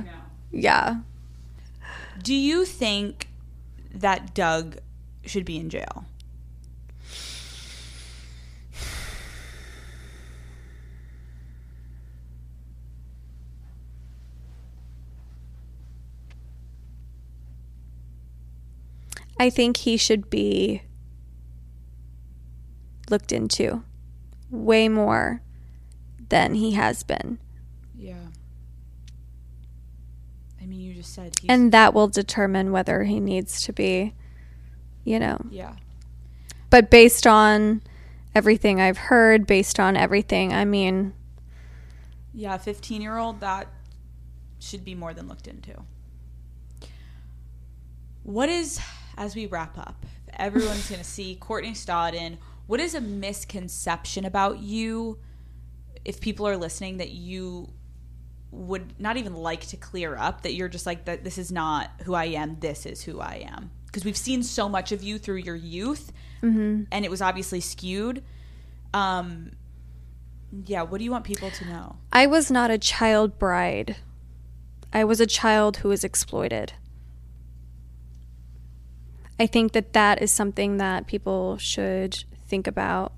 Do you think that Doug should be in jail? I think he should be looked into way more than he has been. Yeah. I mean, you just said and that will determine whether he needs to be, you know. Yeah. But based on everything I've heard, based on everything, I mean. Yeah, a 15-year-old, that should be more than looked into. What is, as we wrap up, everyone's going to see Courtney Stodden, what is a misconception about you, if people are listening, that you would not even like to clear up, that you're just like, that this is not who I am, this is who I am? Because we've seen so much of you through your youth, and it was obviously skewed. Yeah, what do you want people to know? I was not a child bride. I was a child who was exploited. I think that is something that people should think about.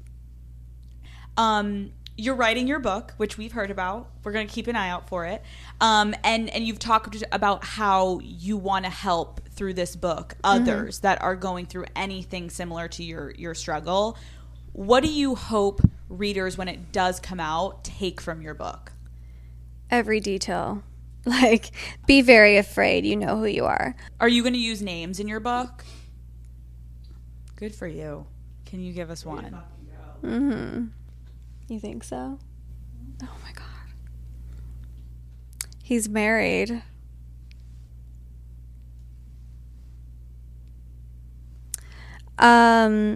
You're writing your book, which we've heard about. We're going to keep an eye out for it. And you've talked about how you want to help through this book others that are going through anything similar to your struggle. What do you hope readers, when it does come out, take from your book? Every detail. Like, be very afraid. You know who you are. Are you going to use names in your book? Good for you. Can you give us one? You think so? Oh my God. He's married. I'm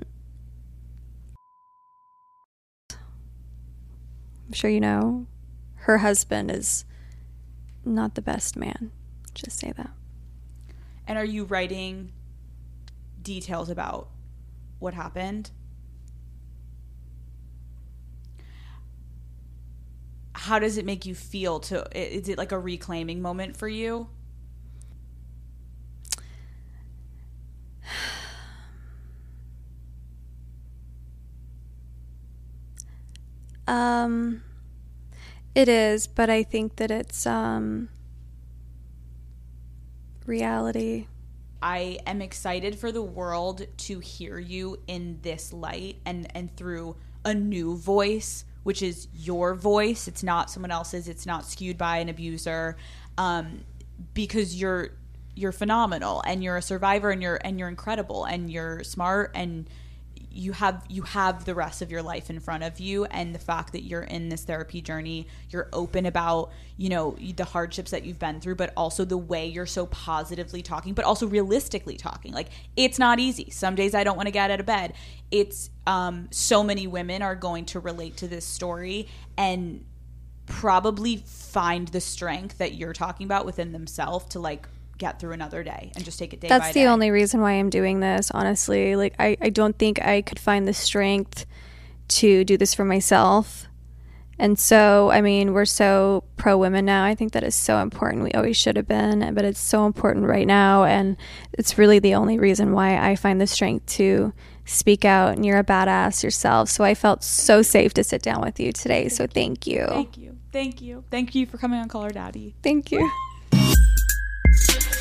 sure you know, her husband is not the best man. Just say that. And are you writing details about what happened? how does it make you feel is it like a reclaiming moment for you? It is, but I think that it's reality. I am excited for the world to hear you in this light and through a new voice, which is your voice. It's not someone else's. It's not skewed by an abuser, because you're phenomenal and you're a survivor and you're incredible and you're smart and you have the rest of your life in front of you. And the fact that you're in this therapy journey, you're open about, you know, the hardships that you've been through, but also the way you're so positively talking, but also realistically talking. Like, it's not easy. Some days I don't want to get out of bed. It's so many women are going to relate to this story and probably find the strength that you're talking about within themselves to like get through another day and just take it day by day. That's the only reason why I'm doing this, honestly. Like, I don't think I could find the strength to do this for myself. And so, I mean, we're so pro-women now. I think that is so important. We always should have been, but it's so important right now. And it's really the only reason why I find the strength to speak out. And you're a badass yourself. So I felt so safe to sit down with you today. So thank you. Thank you. Thank you. Thank you for coming on Call Her Daddy. Thank you.